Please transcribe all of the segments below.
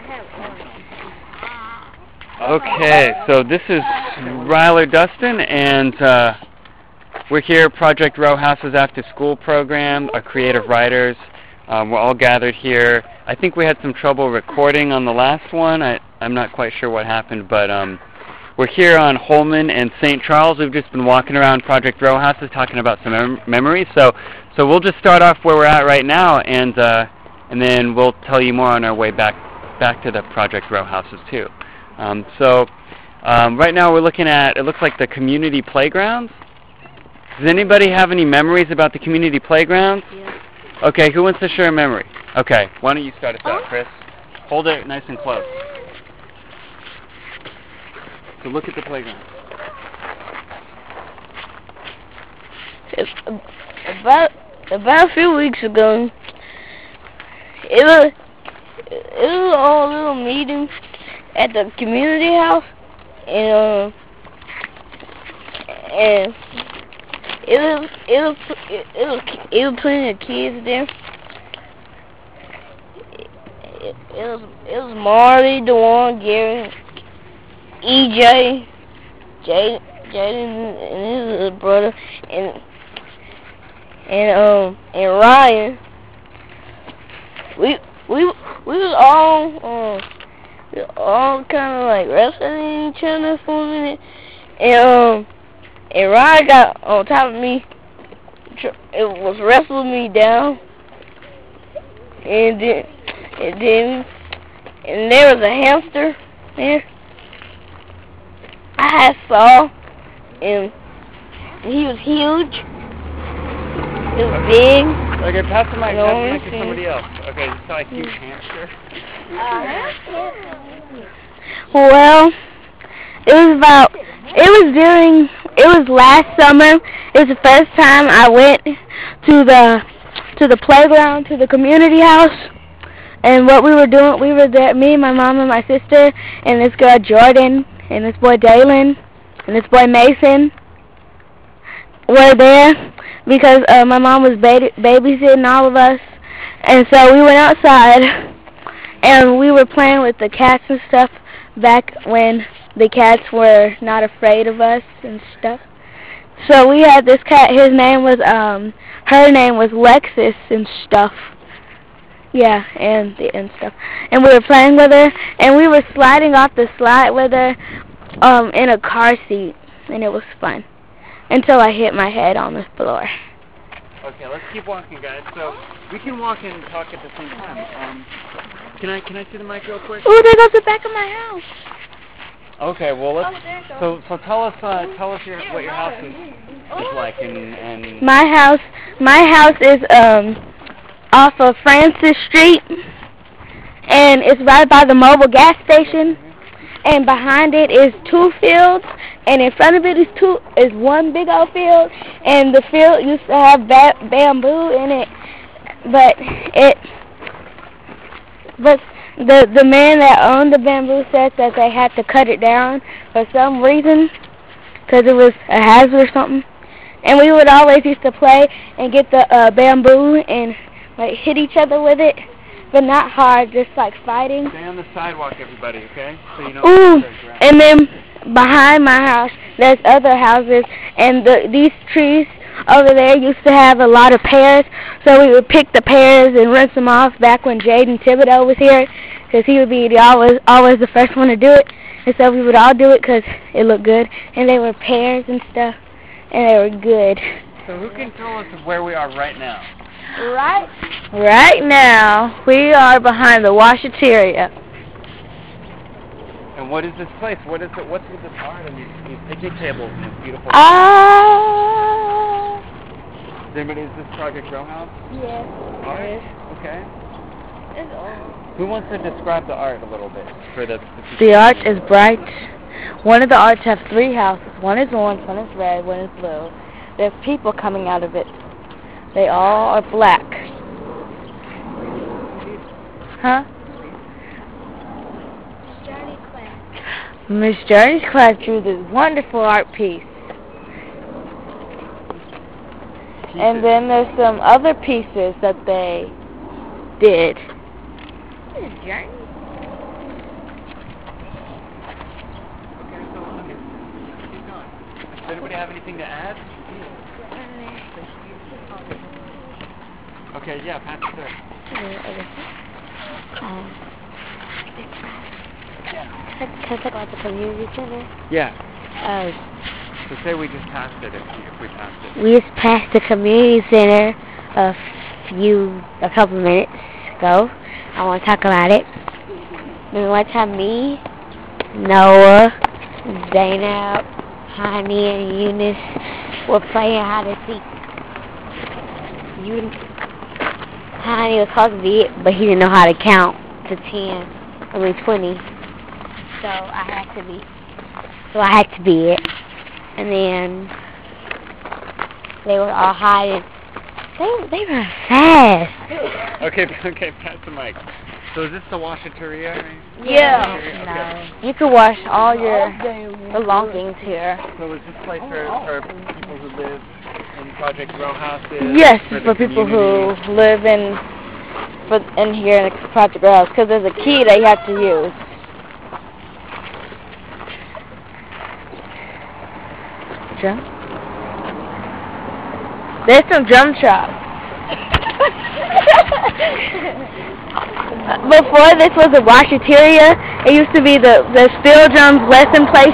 Okay, so this is Ryler Dustin, and we're here at Project Row House's After School program, our creative writers. We're all gathered here. I think we had some trouble recording on the last one. I'm not quite sure what happened, but we're here on Holman and St. Charles. We've just been walking around Project Row Houses talking about some memories. So we'll just start off where we're at right now, and then we'll tell you more on our way back to the Project Row Houses too. Right now we're looking at, it looks like the community playgrounds. Does anybody have any memories about the community playgrounds? Yeah. Okay, who wants to share a memory? Okay, why don't you start us out, Chris? Hold it nice and close. So look at the playground. About a few weeks ago, it was a little meeting at the community house, and it was plenty of kids there. It was Marty, Dewan, Gary, EJ, Jaden and his little brother, and Ryan. We was all kind of like wrestling each other for a minute, and Ryan got on top of me. It was wrestling me down, and there was a hamster there. I had Saul, and he was huge. It was big. Okay, pass the mic to somebody else. Okay, you saw a huge hamster? Well, it was last summer. It was the first time I went to the playground, to the community house. And what we were doing, we were there, me, my mom, and my sister, and this girl Jordan, and this boy Dalen, and this boy Mason were there because my mom was babysitting all of us. And so we went outside, and we were playing with the cats and stuff back when the cats were not afraid of us and stuff. So we had this cat, her name was Lexus and stuff. Yeah, and stuff. And we were playing with her, and we were sliding off the slide with her in a car seat, and it was fun until I hit my head on the floor. Okay, let's keep walking, guys. So we can walk and talk at the same time. Can I see the mic real quick? Oh, there goes the back of my house. Okay, well let's. So tell us what your house is like and. My house is off of Francis Street, and it's right by the mobile gas station. And behind it is 2 fields, and in front of it is one big old field. And the field used to have bamboo in it, but the man that owned the bamboo said that they had to cut it down for some reason, because it was a hazard or something. And we would always used to play and get the bamboo and like hit each other with it, but not hard, just like fighting. Stay on the sidewalk, everybody, okay? So you know. Ooh, and then behind my house, there's other houses, and these trees over there used to have a lot of pears, so we would pick the pears and rinse them off back when Jaden Thibodeau was here, because he would be always the first one to do it, and so we would all do it because it looked good, and they were pears and stuff, and they were good. So who can tell us where we are right now? Right now, we are behind the washateria. And what is this place? What's with this art and these picnic tables and this beautiful... Is this Project Row House? Yes. Art? Okay. It's old. Who wants to describe the art a little bit? The art is bright. One of the arts have 3 houses. One is orange, one is red, one is blue. There's people coming out of it. They all are black. Huh? Miss Journey's class drew this wonderful art piece. And then there's some other pieces that they did. Miss Journey? Does anybody have anything to add? Okay, yeah, pass it there. Can I talk about the community center? Yeah. So say we just passed it if we passed it. We just passed the community center a couple minutes ago. I want to talk about it. Remember one time me, Noah, Zainab, Honey, and Eunice were playing hide and seek. Honey was supposed to be it, but he didn't know how to count to 20. So I had to be it. And then they were all hiding. They were fast. Okay, pass the mic. So is this the washateria? Yeah. Okay. No. You can wash all your belongings here. So is this place for people who live in Project Row Houses? Yes, for people community? who live in here in Project Row House, because there's a key that you have to use. Drum? There's some drum shops. Before this was a washateria. It used to be the steel drums lesson place,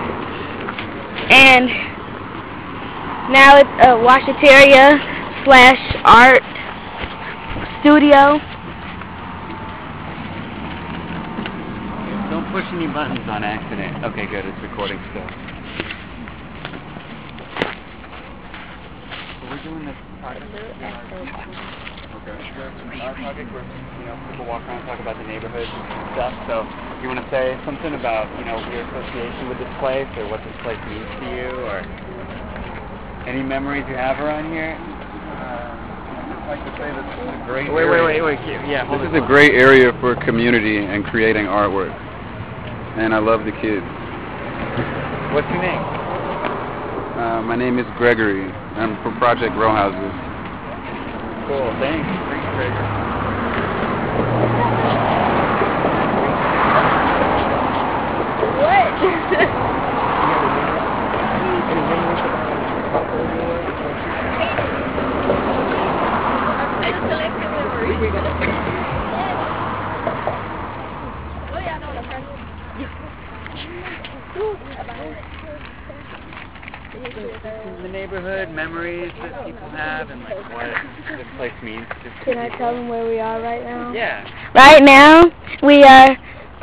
and now it's a washateria / art studio. Don't push any buttons on accident. Okay, good. It's recording still. We're doing this project. Okay. Our project where people walk around and talk about the neighborhood and stuff. So you want to say something about your association with this place or what this place means to you or any memories you have around here? I'd like to say this is a great area. Wait. Yeah, this is a great area for community and creating artwork. And I love the kids. What's your name? My name is Gregory. I'm from Project Row Houses. Cool, thanks. Thanks, Gregory. What? The neighborhood, memories that people have, and like what this place means to people. Can I tell them where we are right now? Yeah. Right now, we are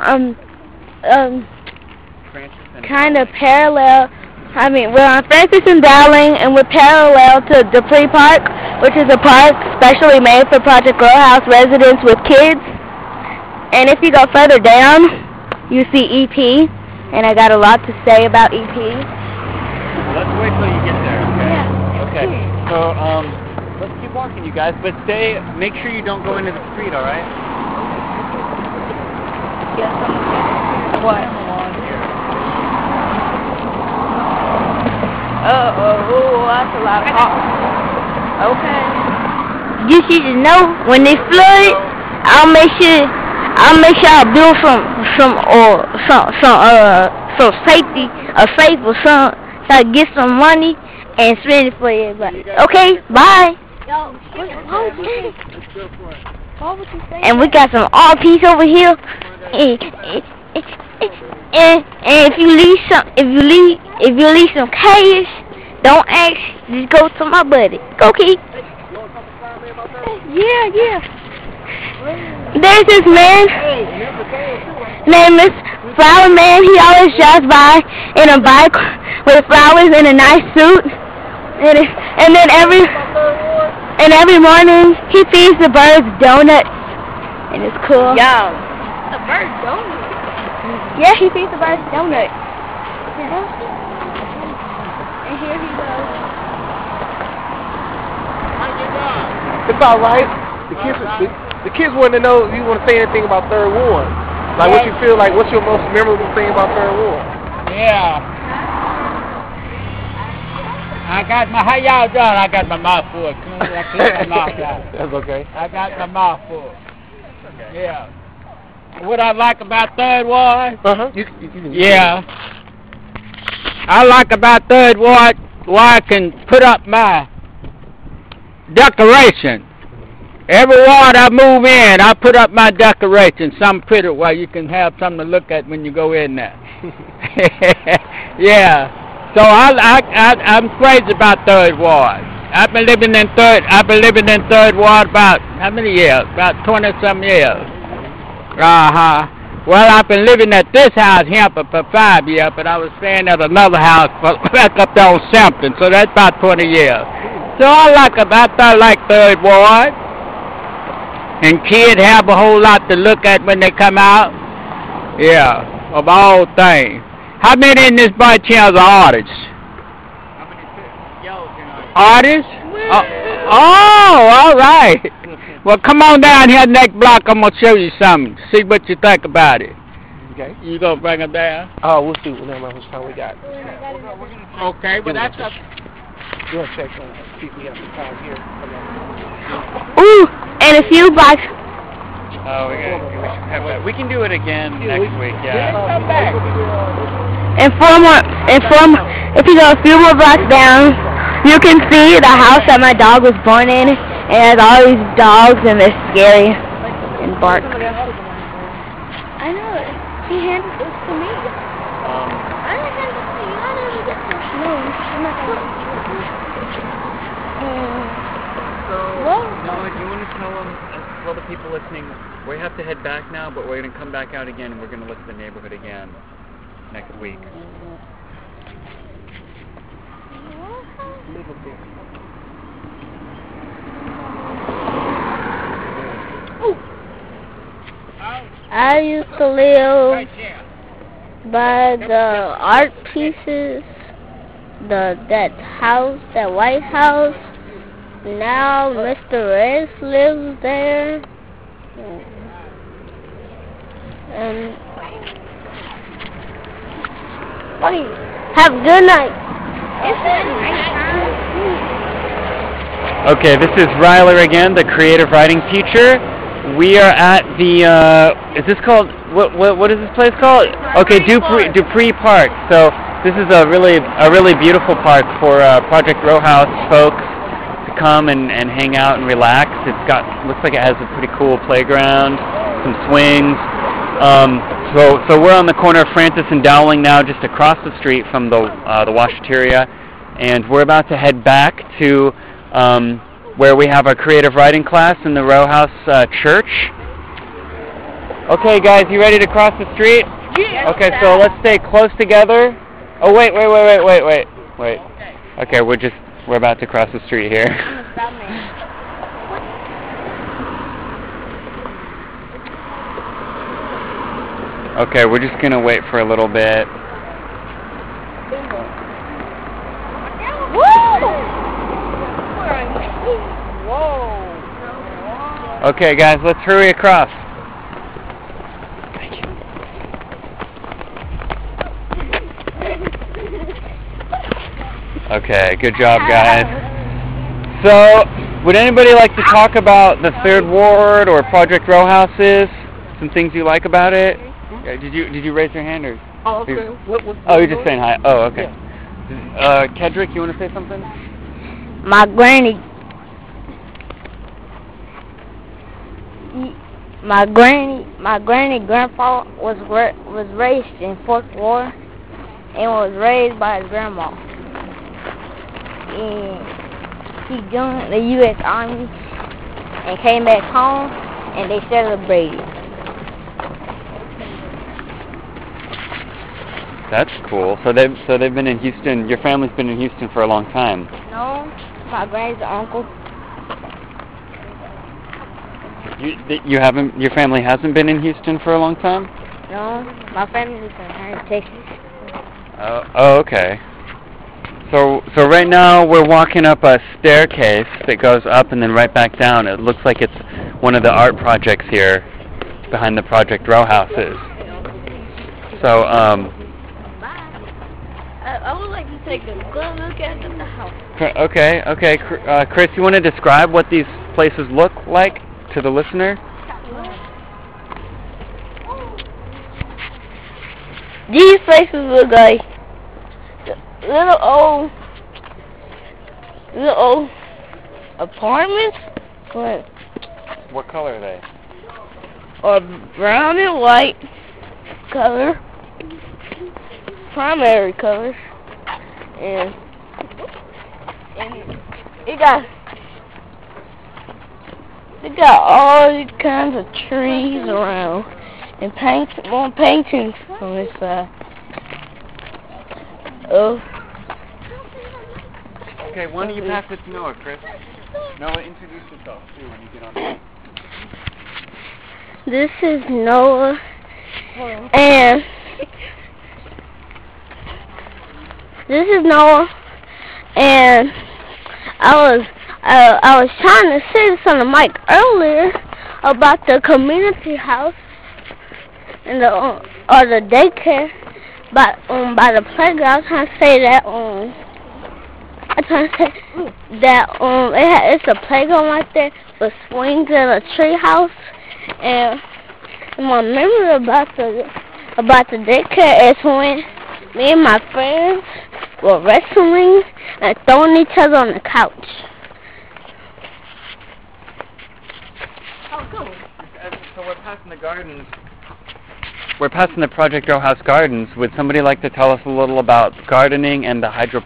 kind of parallel. I mean, we're on Francis and Dowling, and we're parallel to Dupree Park, which is a park specially made for Project Row House residents with kids. And if you go further down, you see EP, and I got a lot to say about EP. Well, let's wait till you get there, okay? Yeah. Okay. So, let's keep walking, you guys, but make sure you don't go into the street, all right? Yes. What? Oh, that's a lot of talk. Okay. You should know when they flood, I'll make sure I build some safety, a safe or some, so I get some money and spend it for everybody. Okay, bye. And we got some art piece over here. And if you leave some cash, don't ask, just go to my buddy. Go, Keith. Yeah. There's this man, name is Flower Man. He always drives by in a bike with flowers in a nice suit. And then every morning he feeds the birds donuts. And it's cool. Yum. The bird donut. Yeah, he feeds the birds donuts. Yeah. And here he goes. It's all right. The kids want to know if you want to say anything about Third Ward. Like what you feel like. What's your most memorable thing about Third Ward? Yeah. How y'all doing? I got my mouth full. I clear my mouth out. That's okay. I got my mouth full. Yeah. What I like about Third Ward? Uh-huh. Yeah. I like about Third Ward where I can put up my decoration. Every ward I move in, I put up my decoration, some pretty where you can have something to look at when you go in there. Yeah. So I'm crazy about Third Ward. I've been living in Third Ward about how many years? About 20-some years. Well, I've been living at this house here for 5 years, but I was staying at another house back up there on Sampton, so that's about 20 years. So I like Third Ward. And kids have a whole lot to look at when they come out. Yeah, of all things. How many in this bunch here are artists? How many Artists? Oh, all right. Well, come on down here next block. I'm going to show you something. See what you think about it. Okay. You going to bring them down? Oh, we'll see. Never mind how much time we got. Okay, but that's up. We'll check on see if we have some time here. Ooh, and a few blocks. Oh, we should have that. We can do it again next week, yeah. Come back. And if you go a few more blocks down, you can see the house that my dog was born in. It has all these dogs, and they're scary and bark. I know it. He handed this to me. I didn't hand this to you. I didn't get this. No, I'm not going to. Noah, do you want to tell the people listening, we have to head back now, but we're going to come back out again, and we're going to look at the neighborhood again next week. I used to live by the art pieces, that White House. Now Mr. Reyes lives there. And have a good night. Okay, this is Ryler again, the creative writing teacher. We are at the, is this called, what is this place called? Okay, Dupree Park. So this is a really beautiful park for Project Row House folks to come and hang out and relax. Looks like it has a pretty cool playground, some swings. So we're on the corner of Francis and Dowling now, just across the street from the washateria, and we're about to head back to where we have our creative writing class in the Row House Church. Okay, guys, you ready to cross the street? Yeah. Okay, so let's stay close together. Oh, wait. Okay, we're about to cross the street here. Okay, we're just gonna wait for a little bit. Okay, guys, let's hurry across. Thank you. Okay, good job, guys. So, would anybody like to talk about the Third Ward or Project Row Houses? Some things you like about it? Did you raise your hand or? Oh, okay. Oh, you're just saying hi. Oh, okay. Kedrick, you want to say something? My granny grandpa was raised in Fourth Ward and was raised by his grandma. And he joined the U.S. Army and came back home, and they celebrated. That's cool. So they've been in Houston. Your family's been in Houston for a long time. No, my granny's uncle. You haven't. Your family hasn't been in Houston for a long time. No, my family lives in Harris, Texas. Oh, okay. So right now we're walking up a staircase that goes up and then right back down. It looks like it's one of the art projects here behind the Project Row Houses. So I would like to take a good look at the house. Okay. Chris, you want to describe what these places look like to the listener? These places look like little old apartments. What color are they? Or brown and white color, primary color, and it got all these kinds of trees around, and paintings on this side. Okay, why don't you pass it to Noah, Chris? Noah, introduce yourself too when you get on. This is Noah, and I was trying to say this on the mic earlier about the community house and or the daycare by the playground. I was trying to say that it's a playground right there with swings and a tree house. And my memory about the daycare is when me and my friends were wrestling and throwing each other on the couch. Oh, cool. So we're passing the gardens. We're passing the Project Row House Gardens. Would somebody like to tell us a little about gardening and the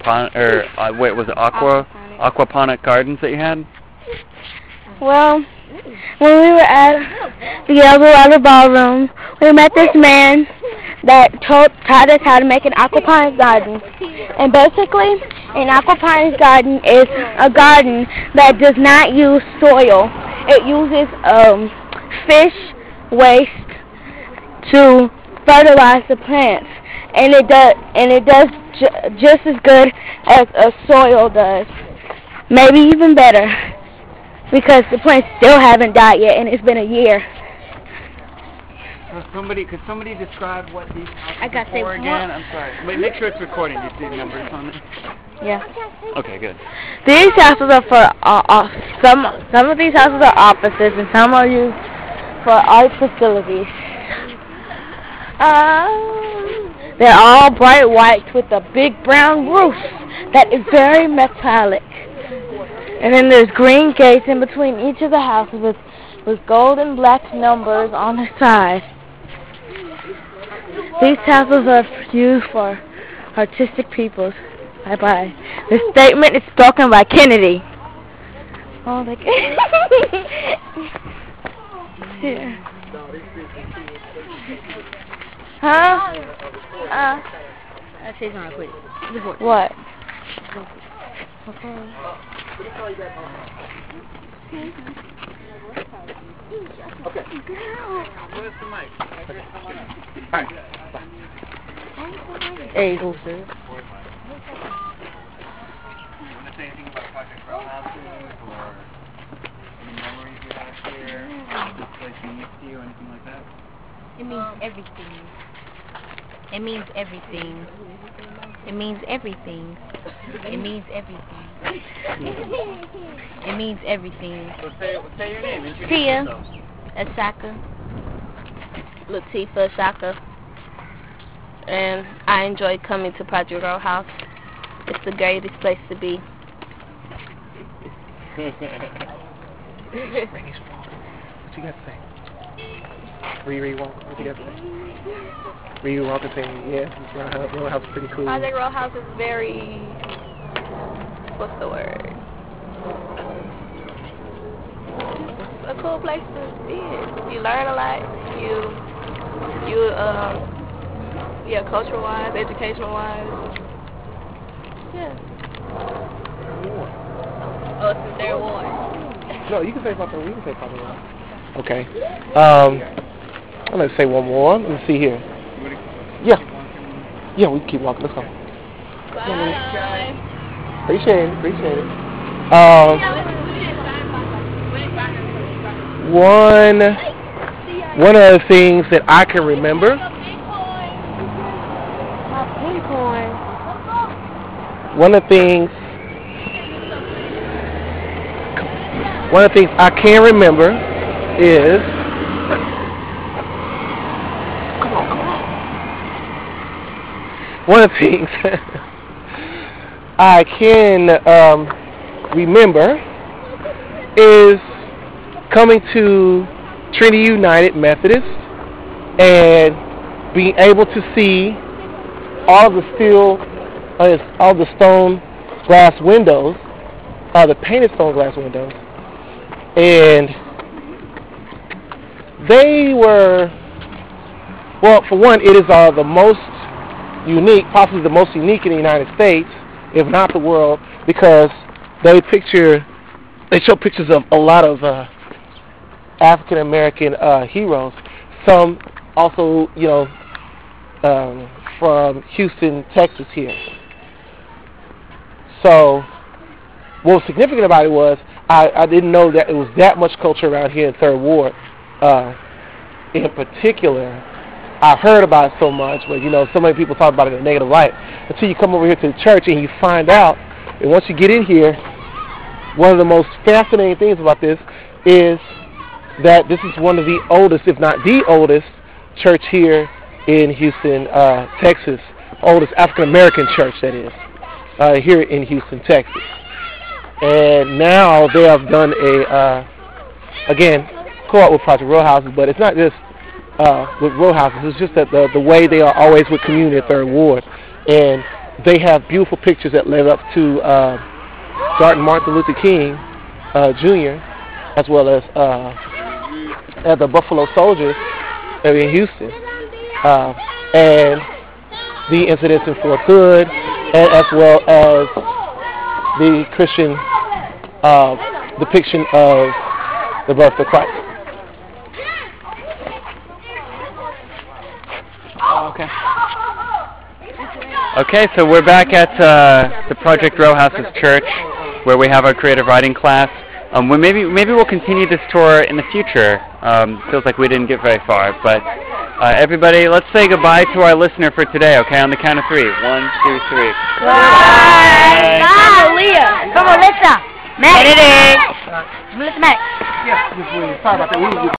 aquaponic gardens that you had? Well, when we were at the Eldorado Ballroom, we met this man that taught us how to make an aquaponics garden. And basically, an aquaponics garden is a garden that does not use soil. It uses fish waste to fertilize the plants, and it does just as good as a soil does, maybe even better. Because the plants still haven't died yet, and it's been a year. So could somebody describe what these houses got are for say again? I'm sorry. Make sure it's recording. You see the numbers on it? Yeah. Okay, good. These houses are for some of these houses are offices, and some are used for art facilities. They're all bright white with a big brown roof that is very metallic. And then there's green gates in between each of the houses with gold and black numbers on the side. These houses are used for artistic peoples. Bye-bye. The statement is spoken by Kennedy. Oh, they yeah. Huh? Say something quick. What? Okay. Where's the mic? Alright. There you go, sir. You want to say anything about Project Row Houses or any memories you have here? This place means to you, anything like that? It means everything. It means everything. It means everything. It means everything. It means everything. So say your name. Introduce Tia. yourself. Asaka. Latifa Asaka. And I enjoy coming to Project Row House. It's the greatest place to be. What you got to say? Riri walk. What you got to say? Riri walk and say, yeah, Row House is pretty cool. Project Row House is very, what's the word? It's a cool place to be. You learn a lot. Cultural wise, educational wise. Yeah. Oh, it's their award. No, you can say Papa. You can say Papa. Okay. I'm gonna say one more. Let's see here. Yeah. Yeah, we can keep walking. Let's go. Bye. Appreciate it. One of the things that I can remember. One of the things I can remember is one of the things I can remember is coming to Trinity United Methodist and being able to see all the stone glass windows, the painted stone glass windows, and they were, well, for one, it is the most unique, possibly the most unique in the United States, if not the world, because they show pictures of a lot of African American heroes. Some also, you know, from Houston, Texas here. So what was significant about it was I didn't know that it was that much culture around here in Third Ward. In particular, I heard about it so much, but you know, so many people talk about it in a negative light until you come over here to the church and you find out. And once you get in here, one of the most fascinating things about this is that this is one of the oldest, if not the oldest, church here in Houston, Texas. Oldest African American church, that is, here in Houston, Texas. And now they have done again, co-op with Project Row Houses, but it's not just with row houses. It's just that the way they are always with community at Third Ward, and they have beautiful pictures that live up to Martin Luther King Jr. as well as at the Buffalo Soldiers in Houston, and the incidents in Fort Hood, and as well as the Christian depiction of the birth of Christ. Okay. Okay, so we're back at the Project Row Houses Church, where we have our creative writing class. Maybe we'll continue this tour in the future. Feels like we didn't get very far, but everybody, let's say goodbye to our listener for today. Okay, on the count of 3. 1, 2, 3. Bye. Bye, Leah. Come on, Melissa. Maddie. Melissa Maddie. Yeah, sorry about that.